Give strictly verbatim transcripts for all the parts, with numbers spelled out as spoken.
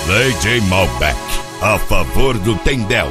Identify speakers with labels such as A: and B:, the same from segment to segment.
A: Lady Malbec, a favor do Tendel.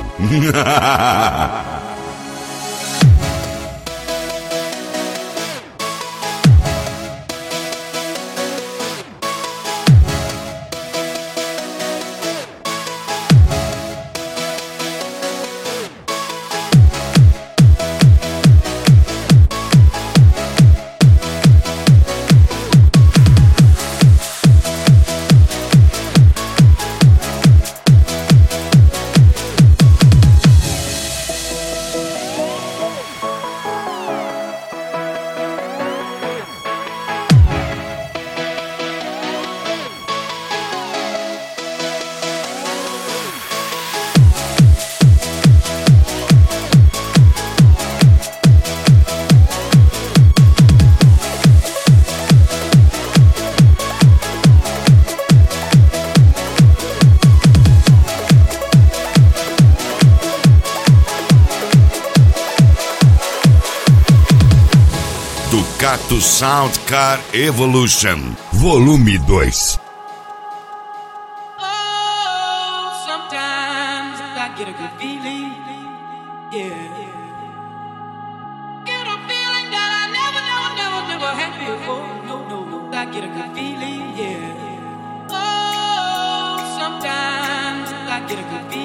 A: Ducato Sound Car Evolution, volume dois.
B: Oh, sometimes I get a good feeling, yeah. Get a feeling that I never, never, never, never had before. No, no, no, I get a good feeling, yeah. Oh, sometimes I get a good feeling.